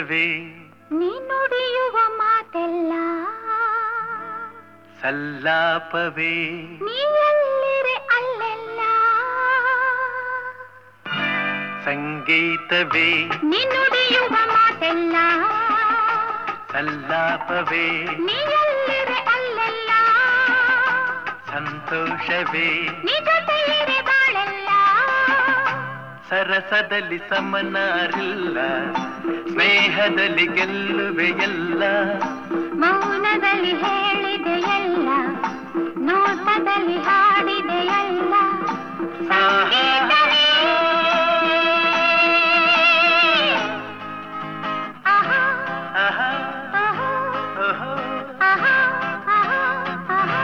ಸಂಗೀತವೇ ನೀ ನುಡಿಯುವ ಮಾತೆಲ್ಲ ಸಲ್ಲಾಪವೇ ನೀ ಎಲ್ಲಿರೆ ಅಲ್ಲೆಲ್ಲ ಸಂಗೀತವೇ ನೀ ನುಡಿಯುವ ಮಾತೆಲ್ಲ ಸಲ್ಲಾಪವೇ ನೀ ಎಲ್ಲಿರೆ ಅಲ್ಲೆಲ್ಲ ಸಂತೋಷವೇ ನೀ ಜೊತೆಯಿರೆ ಬಾಳೆಲ್ಲ ಸರಸದಲ್ಲಿ ಸಮನಾರಿಲ್ಲ ಸ್ನೇಹದಲ್ಲಿ ಗೆಲ್ಲುವೆ ಎಲ್ಲ ಮೌನದಲ್ಲಿ ಹೇಳಿದೆಯಲ್ಲ ನೋಟದಲ್ಲಿ ಹಾಡಿದೆಯಲ್ಲ ಸಂಗೀತವೇ ಆಹಾ ಆಹಾ ಆಹಾ ಓಹೋ ಆಹಾ ಆಹಾ ಆಹಾ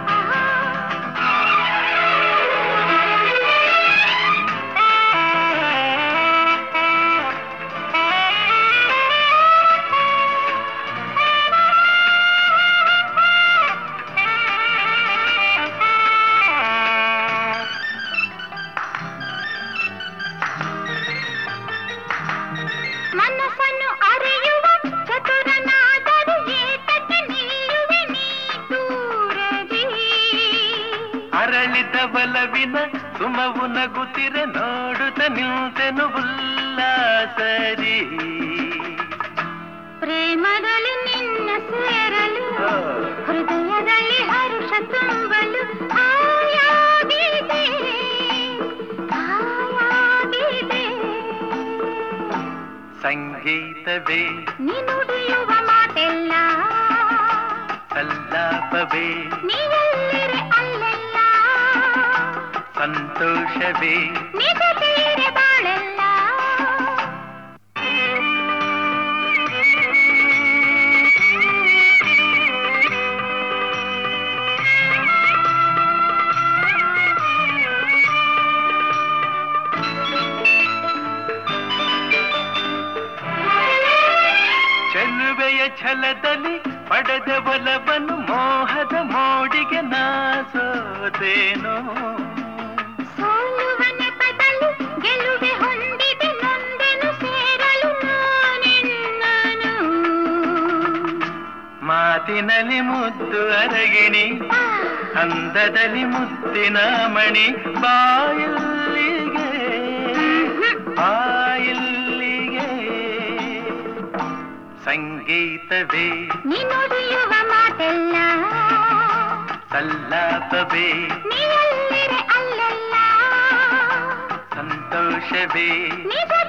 ಮನಸ್ಸನ್ನು ಅರಿಯುವ ಚತುರನಾದರೂ ಏತಕ್ಕೆ ನಿಲ್ಲುವೆ ನೀ ದೂರದಿ ಅರಳಿದ ಬಲವಿನ ಸುಮವು ನಗುತ್ತಿರೆ ನೋಡುತ್ತ ನಿಂತೆನು ಉಲ್ಲಾಸರಿ ಪ್ರೇಮದಲ್ಲಿ ನಿನ್ನ ಸೇರಲು ಹೃದಯದಲ್ಲಿ ಹರುಷ ತುಂಬಲು ಆಯಾಗಿದೆ ಆಯಾಗಿದೆ ಸಂಗೀತವೇ ನೀ ನುಡಿಯುವ ಮಾತೆಲ್ಲ ಸಲ್ಲಾಪವೇ ನೀ ಎಲ್ಲಿರೆ ಅಲ್ಲೆಲ್ಲ ಸಂತೋಷವೇ ನೀ ಜೊತೆಯಿರೆ ಬಾಳೆಲ್ಲ ಚೆಲುವೆಯ ಛಲದಲ್ಲಿ ಪಡೆದ ಬಲವನ್ನು ಮೋಹದ ಮೋಡಿಗೆ ನಾಸೋದೇನೋ ಸೋಲುವ ನೆಪದಲ್ಲಿ ಗೆಲುವೆ ಹೊಂದಿದೆ ನೊಂದೆನು ಸೇರಲು ನಾನೆನ್ನನು ಮಾತಿನಲ್ಲಿ ಮುದ್ದು ಅರಗಿಣಿ ಅಂದದಲ್ಲಿ ಮುತ್ತಿನ ಮಣಿ ಬಾಯಿಲ್ಲಿಗೆ ಬಾಯಿಲ್ಲಿಗೆ ಸಂಗೀತವೇ ನೀ ನುಡಿಯುವ ಮಾತೆಲ್ಲ ಸಲ್ಲಾಪವೇ ನೀ ಎಲ್ಲಿರೆ ಅಲ್ಲೆಲ್ಲ ಸಂತೋಷವೇ ನಿಜ